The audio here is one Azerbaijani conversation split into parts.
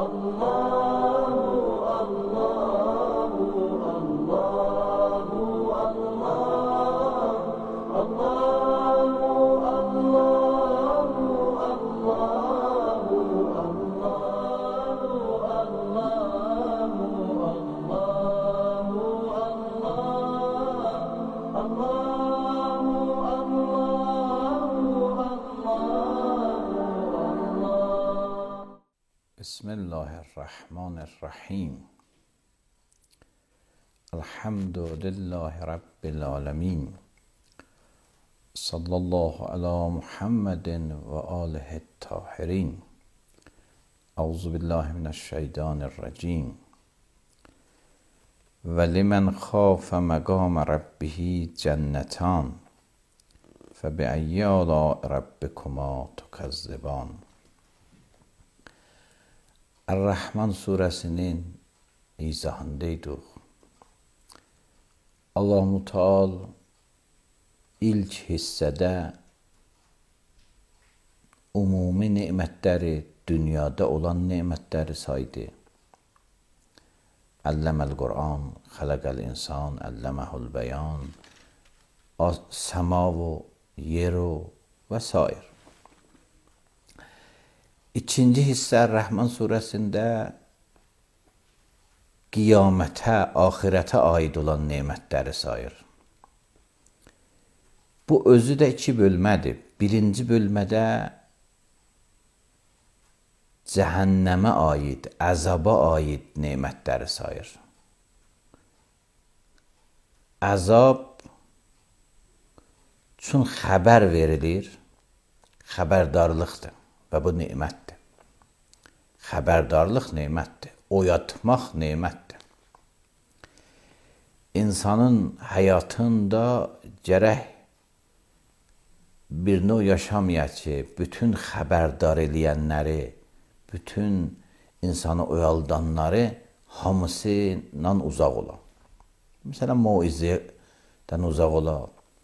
بسم الله الرحمن الرحیم. الحمد لله رب العالمین. صلی الله علی محمد و آله الطاهرین. اعوذ بالله من الشیطان الرجیم. ولمن خاف مقام ربه جنتان فبأی آلاء ربکما تکذبان. Er-Rahman suresinin izahındaydık. Allah-u Teala ilk hissədə umumi nemətləri, dünyada olan nemətləri saydı. Əlləməl Qur'an, xələqəl insan, əlləməhul bəyan, səma və yeru və s. İkinci hissə Rəhman surəsində qiyamətə, axirətə aid olan nemətləri sayır. Bu özü də iki bölmədir. Birinci bölmədə cəhənnəmə aid, əzaba aid nemətləri sayır. Əzab üçün xəbər verilir, xəbərdarlıqdır və bu nemətdir. Xəbərdarlıq nemətdir, oyatmaq nemətdir. İnsanın həyatında gərək bir növ yaşamaya ki, bütün xəbərdar eləyənləri, bütün insanı oyaldanları hamısından uzaq ola. Məsələn, moizədən uzaq ola.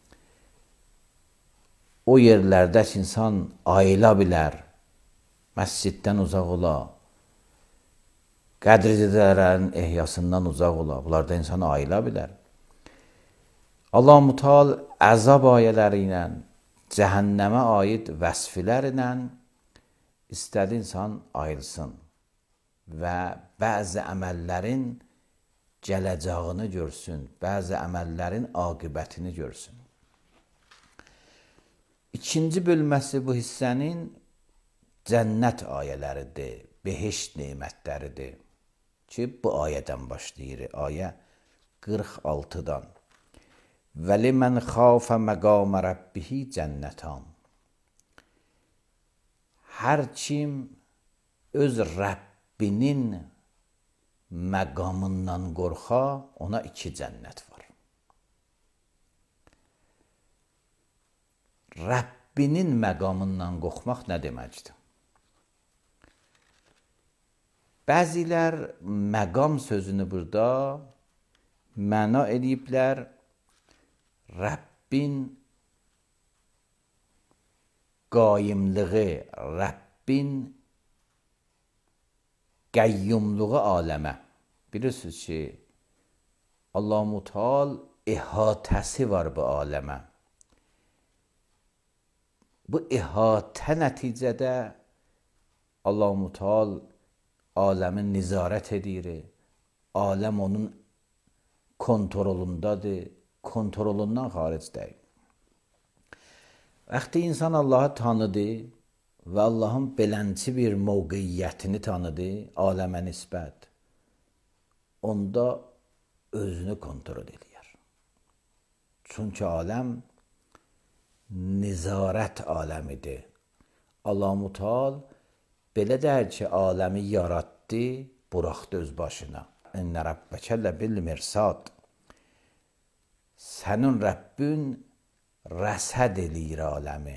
O yerlərdə insan ayıla bilər, məsciddən uzaq ola, qədr-i-zədələrin ehyasından uzaq ola, bunlarda insan ayıla bilər. Allah-u Teala əzab ayələri ilə, cəhənnəmə aid vəsflər ilə istədi insan ayılsın və bəzi əməllərin gələcəyini görsün, bəzi əməllərin aqibətini görsün. İkinci bölməsi bu hissənin cənnət ayələridir, behişt nemətləridir ki, bu ayədən başlayır, ayə 46-dan. وَلِمَنْ خَافَ مَقَامَ رَبِّهِ جَنَّتَانِ. Hər kim öz Rəbbinin məqamından qorxa, ona iki cənnət var. Rəbbinin məqamından qorxmaq nə deməkdir? Bəzilər məqam sözünü burada məna ediblər Rəbbin qaimlığı, Rəbbin qəyyumluğu aləmə. Bilirsiniz ki, Allah-u Teala ihatəsi var bu aləmə. Bu ihatə nəticədə Allah-u Teala aləmin nizarət edir, aləm onun kontrolundadır, kontrolundan xaric deyil. Vaxtı insan Allahı tanıdı və Allahın belənçi bir mövqeyiyyətini tanıdı, aləmə nisbət, onda özünü kontrol edir. Çünki aləm nizarət aləmidir. Allah-u Teala belə deyir ki, aləmi yaratdı, buraxdı öz başına. İnnə rəbbəkə ləbil mirsad. Sənin Rəbbin rəsəd eləyir aləmi.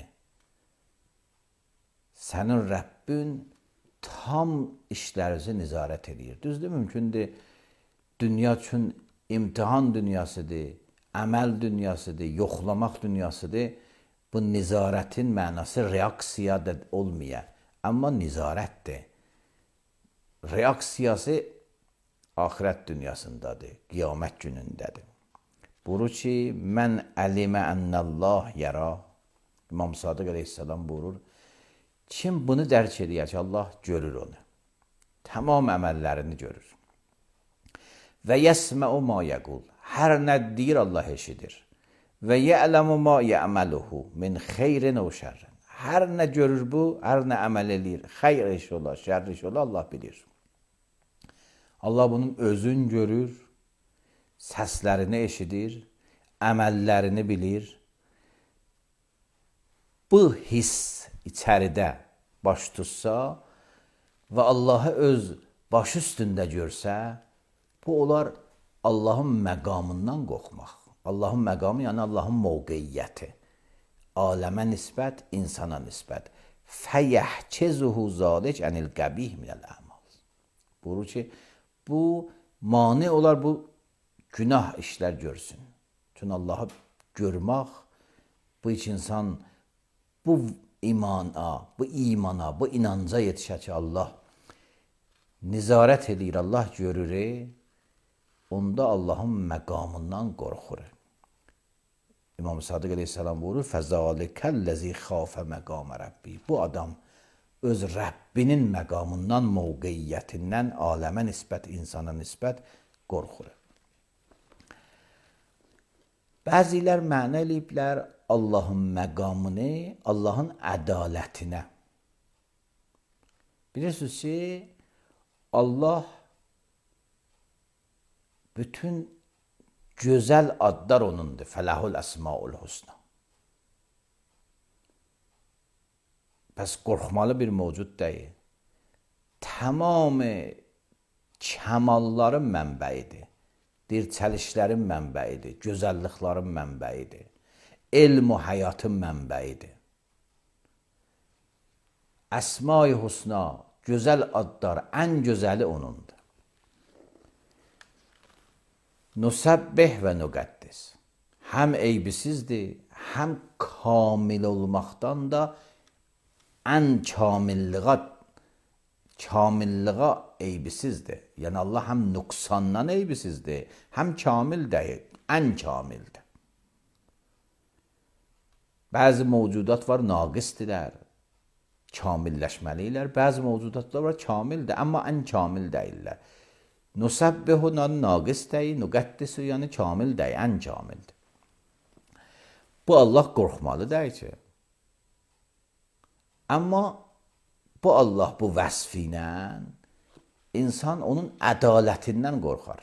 Sənin Rəbbin tam işlərinizi nizarət edir. Düzdür, mümkündür, dünya üçün imtihan dünyasıdır, əməl dünyasıdır, yoxlamaq dünyasıdır. Bu nizarətin mənası reaksiya da olmaya. Amma nizarətdir. reaksiyası axirət dünyasındadır, qiyamət günündədir. Buyurur ki, mən əlimə ennəllah yərə. İmam Sadiq əleyhissalam buyurur, kim bunu dərk edir ki, Allah görür onu. Tamam əməllərini görür. Və yəsmə'u ma yəqul. Hər nə deyir Allah eşidir. Və ya'lamu ma ya'maluhu min xeyrin və şərrin. Hər nə görür bu, hər nə əməl eləyir, xeyr iş ola, şərr iş ola, Allah bilir. Allah bunun özün görür, səslərini eşidir, əməllərini bilir. Bu hiss içəridə baş tutsa və Allahı öz başı üstündə görsə, bu olar Allahın məqamından qorxmaq. Allahın məqamı, yəni Allahın mövqeyiyyəti. Aləmə nisbət, insana nisbət. Fəyəhçezuhu zalik ənil qəbih minəl əmal. Buyurur ki, bu mane olar, bu günah işlər görsün. Çünki Allahı görmək, bu iç insan bu imana, bu inanca yetişə ki, Allah nizarət edir, Allah görür, onda Allahın məqamından qorxur. İmam Sadiq əleyhissalam buyurur, fəzəlikəl-ləzi xafə məqamə Rəbbi. Bu adam öz Rəbbinin məqamından, mövqeyiyyətindən, aləmə nisbət, insana nisbət qorxur. Bəzilər mənə eləyiblər Allahın məqamını, Allahın ədalətinə. Bilirsiniz ki, Allah bütün gözəl adlar onundur. Fələhul əsmaul husna. Pəs qorxmalı bir mövcud deyil. Tamamı kəmalların mənbəyidir. Dirçəlişlərin mənbəyidir. Gözəlliklərin mənbəyidir. Elm və həyatın mənbəyidir. Əsma-i husna, gözəl adlar, ən gözəli onundur. Nusəbbih və nüqəddis. Həm eybisizdir, həm kamil olmaqdan da ən kamillığa eybisizdir. Yəni Allah həm nüqsandan eybisizdir, həm kamil deyil, ən kamildir. Bəzi mövcudat var, naqisdirlər, kamilləşməliylər. Bəzi mövcudatlar var, kamildir, amma ən kamil deyillər. Nusəbbihu naqis deyil, nüqəddisu yəni kamil deyil, ən kamildir. Bu Allah qorxmalı deyil ki. Amma bu Allah bu vəsfi ilə insan onun ədalətindən qorxar.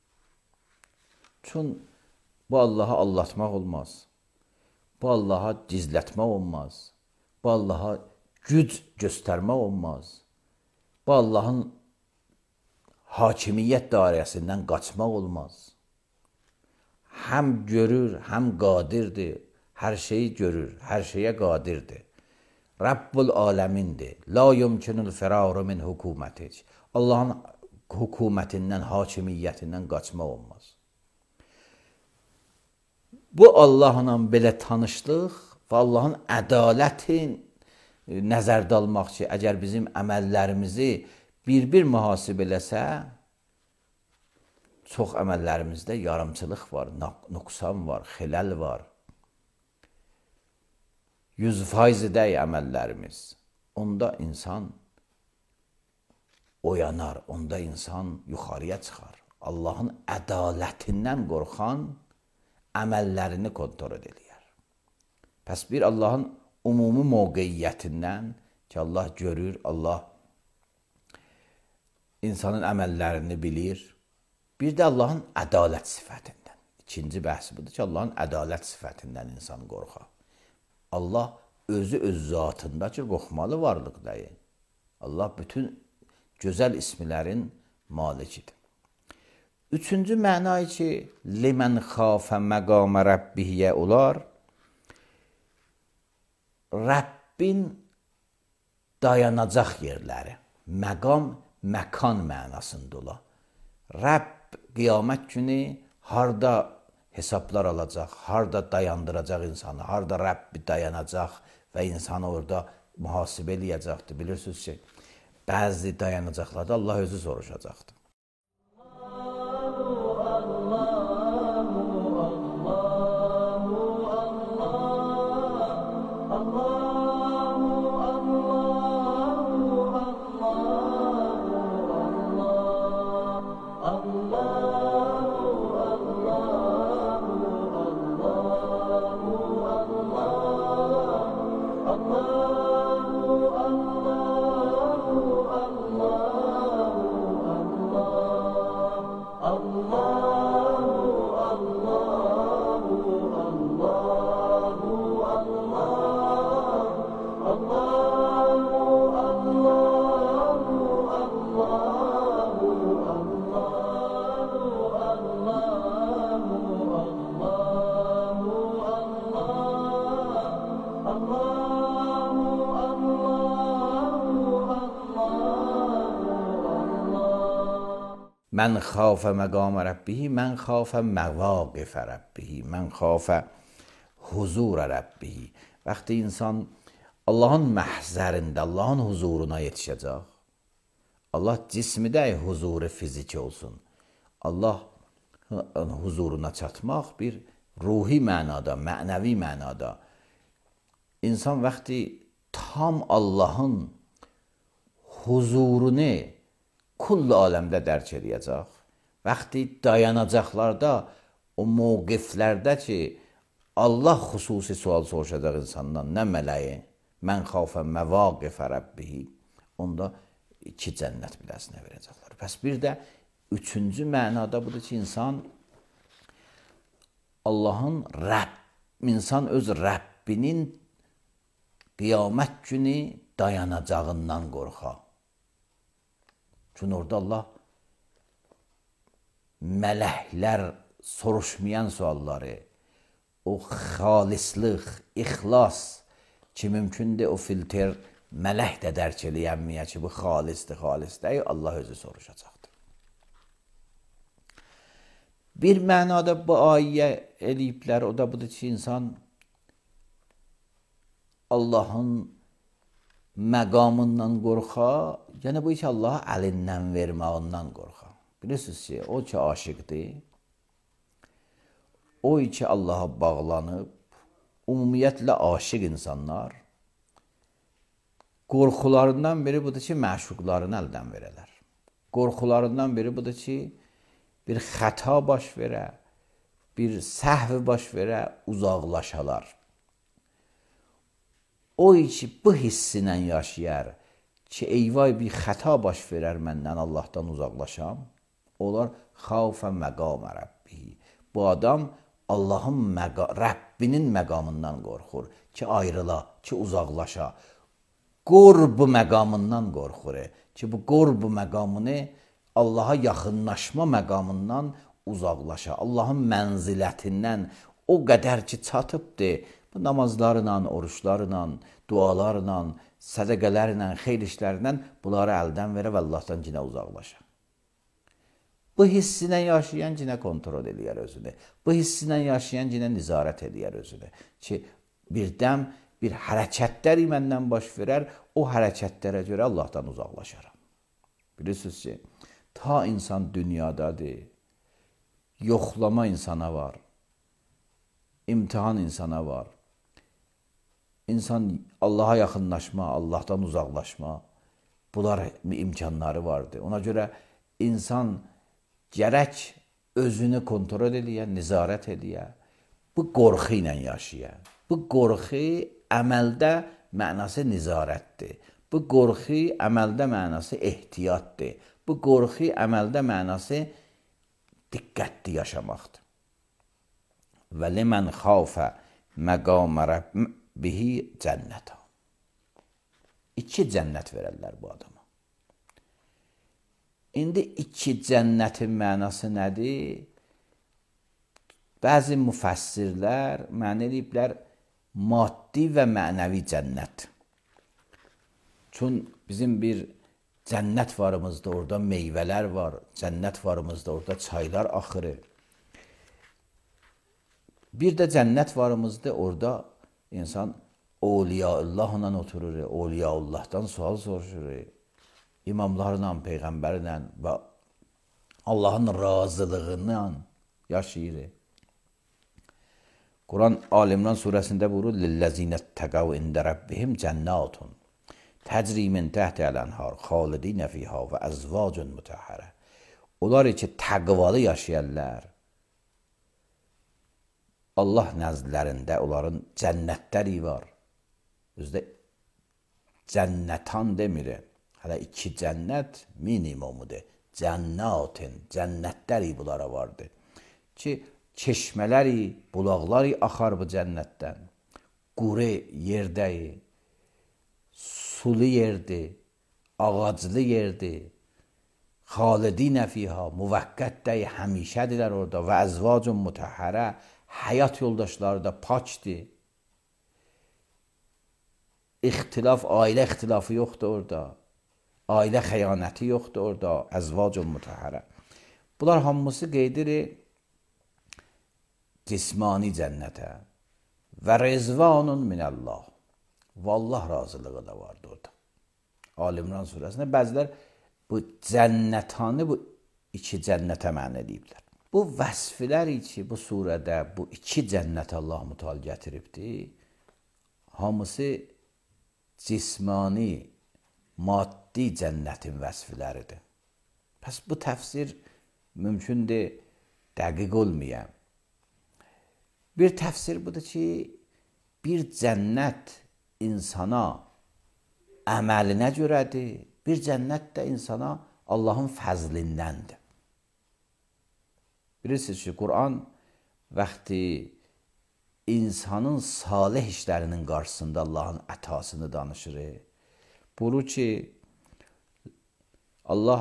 Çünki bu Allahı aldatmaq olmaz. Bu Allaha gizlətmək olmaz. Bu Allaha güc göstərmək olmaz. Bu Allahın hakimiyyət dairəsindən qaçmaq olmaz. Həm görür, həm qadirdir. Hər şeyi görür, hər şeyə qadirdir. Rabbul aləmindir. La yumkinul firaru min hukumətik. Allahın hökumətindən, hakimiyyətindən qaçmaq olmaz. Bu Allahla belə tanışlıq və Allahın ədalətin nəzərdə almaq ki, əgər bizim əməllərimizi bir mühasibə eləsə, çox əməllərimizdə yarımçılıq var, nöqsan var, xiləl var. 100% deyil əməllərimiz. Onda insan oyanar, onda insan yuxarıya çıxar. Allahın ədalətindən qorxan əməllərini kontrol edir. Pəs bir Allahın ümumi mövqeyiyyətindən ki, Allah görür, Allah insanın əməllərini bilir. Bir də Allahın ədalət sifətindən. İkinci bəhsi budur ki, Allahın ədalət sifətindən insan qorxar. Allah özü öz zatında ki, qorxmalı varlıq deyil. Allah bütün gözəl ismilərin malikidir. Üçüncü mənayı ki, limən xafə məqamə Rəbbihiyyə olar, Rəbbin dayanacaq yerləri, məqam, məkan mənasında ola. Rəbb qiyamət günü harda hesablar alacaq, harda dayandıracaq insanı, harda Rəbbi dayanacaq və insanı orada mühasibə eləyəcəkdir. Bilirsiniz ki, bəzi dayanacaqlarda Allah özü soruşacaqdır. من خاف مقام ربه من خاف مواقف ربه من خاف huzur Rəbbihi. Vaxtı insan Allahın məhzərində, Allahın huzuruna yetişəcək. Allah cismi də huzuru fiziki olsun. Allah huzuruna çatmaq bir ruhi mənada, mənəvi mənada. İnsan vaxtı tam Allahın huzurunu kullu aləmdə dərk edəcək. Vaxtı dayanacaqlarda, o mövqiflərdə ki, Allah xüsusi sual soruşacaq insandan, nə mələyi? Mən xafə məvaqifə Rəbbihi. Onda 2 cənnət biləsinə verəcəklər. Bəs bir də 3-cü mənada budur ki, insan Allahın insan öz Rəbbinin qiyamət günü dayanacağından qorxa. Çünki orada Allah mələklər soruşmayan sualları, o xalislıq, ixlas ki, mümkündür o filtr mələk də dərk eləyənməyə ki, bu xalisdir, xalis deyil, Allah özü soruşacaqdır. Bir mənada bu ayə eləyiblər, o da budur ki, insan Allahın məqamından qorxa, yəni bu ki, Allaha əlindən verməyindən qorxa. Bilirsiniz ki, o ki, aşiqdir, o ki, Allaha bağlanıb, ümumiyyətlə aşiq insanlar, qorxularından biri budur ki, məşuqlarını əldən verələr. Qorxularından biri budur ki, bir xəta baş verə, bir səhv baş verə, uzaqlaşalar. O ki, bu hissinə yaşayar ki, eyvay bir xəta baş verər məndən, Allahdan uzaqlaşam, onlar xavfə məqamə Rəbbihi. Bu adam Allahın Rəbbinin məqamından qorxur ki, ayrıla, ki, uzaqlaşa. Qorbu məqamından qorxur ki, bu qorbu məqamını Allaha yaxınlaşma məqamından uzaqlaşa. Allahın mənzilətindən o qədər ki, çatıbdır, bu namazlarla, oruçlarla, dualarla, sədəqələrlə, xeyr işlərlə bunları əldən verə və Allahdan cinə uzaqlaşa. Bu hissinə yaşayan cinə kontrol edir özünü. Bu hissinə yaşayan cinə nizarət edir özünü. Ki, birdən bir hərəkətlər məndən baş verər, o hərəkətlərə görə Allahdan uzaqlaşaram. Bilirsiniz ki, ta insan dünyadadır, yoxlama insana var, imtihan insana var. İnsan Allaha yaxınlaşma, Allahdan uzaqlaşma, bunlar imkanları vardır. Ona görə insan gərək özünü kontrol edə, nizarət edə, bu qorxu ilə yaşaya. Bu qorxu əməldə mənası nizarətdir. Bu qorxu əməldə mənası ehtiyatdır. Bu qorxu əməldə mənası diqqətli yaşamaqdır. Və limən xafə məqamə Rəbbihi cənnətə. 2 cənnət verərlər bu adama. İndi 2 cənnətin mənası nədir? Bəzi müfəssirlər mənə eləyiblər maddi və mənəvi cənnət. Çün bizim bir cənnət varımızda, orada meyvələr var, cənnət varımızda, orada çaylar axırır. Bir də cənnət varımızda, orada insan Awliyaullahla oturur, Awliyaullahdan sual soruşur. imamlarla, peyğəmbərlə və Allahın razılığıyla yaşayır. Quran Al-İmran surəsində buyurur: "Lillezînettaqav inde rabbihim cennatun tecri min tahtiha al-enhar xalidin fiha və azvacun mutahhara." Onlar ki təqvalı yaşayanlar, Allah nəzdlərində onların cənnətləri var. Özdə cənnətan demir. Hələ 2 cənnət minimumudur. Cənnatin, cənnətləri bunlara vardır. Ki çeşmələri, bulaqları axar bu cənnətdən. Quru yerdəyi, sulu yerdir, ağaclı yerdir. Xalidinə fiha, müvəqqətdəyi, həmişədirlər orada. Və əzvacun mutahhara, həyat yoldaşları da pakdır. İxtilaf, ailə ixtilafı yoxdur orada. Ailə xəyanəti yoxdur orada. Əzvacun mutahhara. Bunlar hamısı qeydir cismani cənnətə. Və rizvanun minəllah. Və Allah razılığı da vardı orada. Al-İmran surəsində bəzilər bu cənnətanı bu 2 cənnətə məna ediblər. Bu vəsflər ki, bu surədə bu 2 cənnət Allah mütəal gətiribdir. Hamısı cismani, maddi cənnətin vəsfləridir. Pəs bu təfsir mümkündür dəqiq olmayan. Bir təfsir budur ki, bir cənnət insana əməlinə görədir, bir cənnət də insana Allahın fəzlindəndir. Bilirsiniz ki, Quran vaxtı insanın salih işlərinin qarşısında Allahın ətasını danışır. Buyurur ki, Allah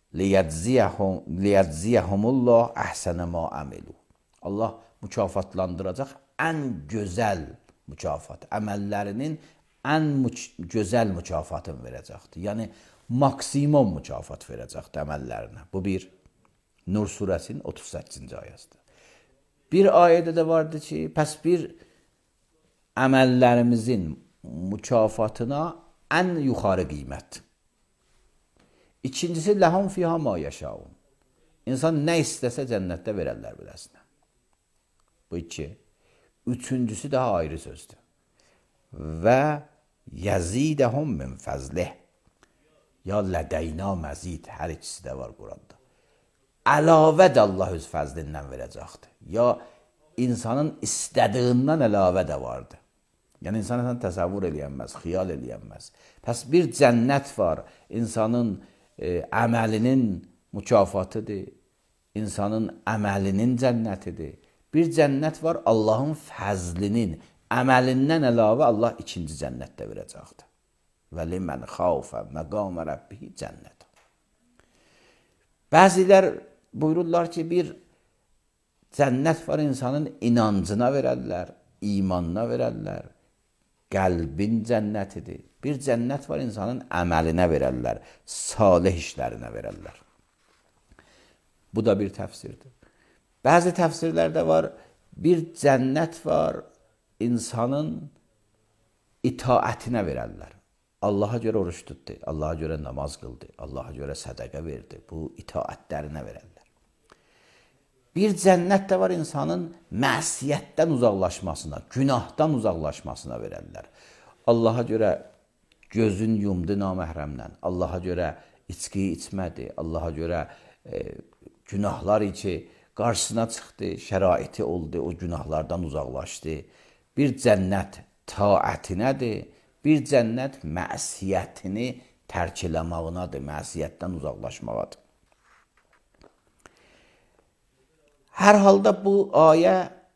liyəcziyəhumullah əhsənə ma əmilu. Allah mükafatlandıracaq ən gözəl mükafat, əməllərinin ən gözəl mükafatını verəcəkdir. Yəni, maksimum mükafat verəcəkdir əməllərinə. Bu bir, Nur surəsinin 38-ci ayəsidir. Bir ayədə də vardı ki, pəs bir əməllərimizin mükafatına ən yuxarı qiymət. İkincisi, ləhum fiha ma yaşaun. İnsan nə istəsə cənnətdə verərlər biləsinə. Bu 2. Üçüncüsü daha ayrı sözdür. Və yəzidəhum min fəzlih. Ya lədəyna məzid, hər ikisi də var Quranda. Əlavə də Allah öz fəzlindən verəcəkdir. Ya insanın istədiyindən əlavə də vardır. Yəni, insan təsəvvür eləyənməz, xiyal eləyənməz. Pəs bir cənnət var, insanın əməlinin mükafatıdır, insanın əməlinin cənnətidir. Bir cənnət var, Allahın fəzlinin, əməlindən əlavə Allah 2-ci cənnətdə verəcəkdir. Və limən xavfə məqamə rəbbihi cənnət. Bəzilər buyururlar ki, bir cənnət var, insanın inancına verərlər, imanına verərlər, qəlbin cənnətidir. Bir cənnət var, insanın əməlinə verərlər, salih işlərinə verərlər. Bu da bir təfsirdir. Bəzi təfsirlərdə var, bir cənnət var, insanın itaətinə verərlər. Allaha görə oruç tutdu, Allaha görə namaz qıldı, Allaha görə sədəqə verdi. Bu itaətlərinə verərlər. Bir cənnət də var, insanın məsiyyətdən uzaqlaşmasına, günahdan uzaqlaşmasına verərlər. Allaha görə gözün yumdu naməhrəmlə, Allaha görə içki içmədi, Allaha görə günahlar ki, qarşısına çıxdı, şəraiti oldu, o günahlardan uzaqlaşdı. Bir cənnət taətinədir, bir cənnət məsiyyətini tərk eləmağınadır, məsiyyətdən uzaqlaşmağadır. Hər halda bu ayə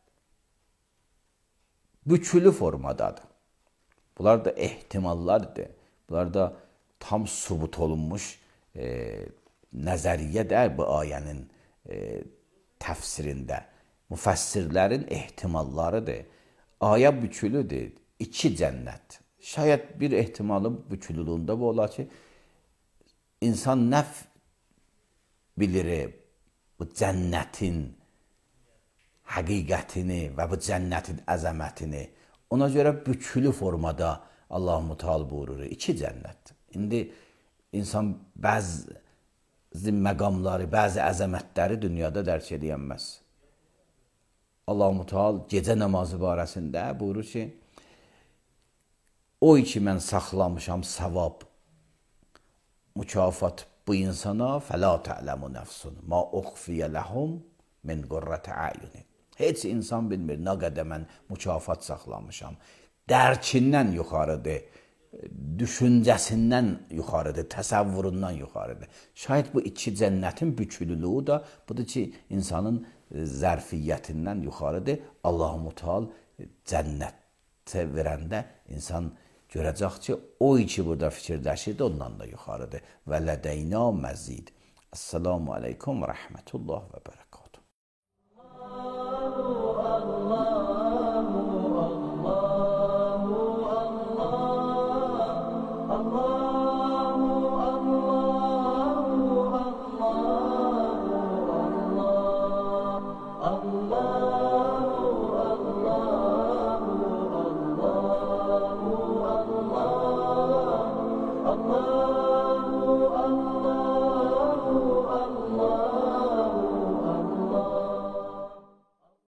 bükülü formadadır. Bunlar da ehtimallardır. Bunlar da tam sübut olunmuş nəzəriyyə də bu ayənin təfsirində. Müfəssirlərin ehtimallarıdır. Ayə bükülüdür. 2 cənnət. Şayət bir ehtimalı bükülülüyündə bu olar ki, insan nə bilir bu cənnətin həqiqətini və bu cənnətin əzəmətini. Ona görə bükülü formada Allah-u Teala buyurur. 2 cənnət. İndi insan bəzi məqamları, bəzi əzəmətləri dünyada dərk edəyənməz. Allah-u Teala gecə namazı barəsində buyurur ki, o ki mən saxlamışam savab, mükafat bu insana fəla tə'ləmu nəfsun ma uxfiyə ləhum min qurrətə əyunin. Heç insan bilmir nə qədər mən mükafat saxlamışam. Dərkindən yuxarıdır, düşüncəsindən yuxarıdır, təsəvvüründən yuxarıdır. Şayət bu iki cənnətin bükülülüğü da budur ki, insanın zərfiyyətindən yuxarıdır. Allah-u Teala cənnətə verəndə insan görəcək ki, o ki burada fikirləşirdi, ondan da yuxarıdır. Və lədəyna məzid. Esselamu aleykum və rəhmətullah və bərəkət.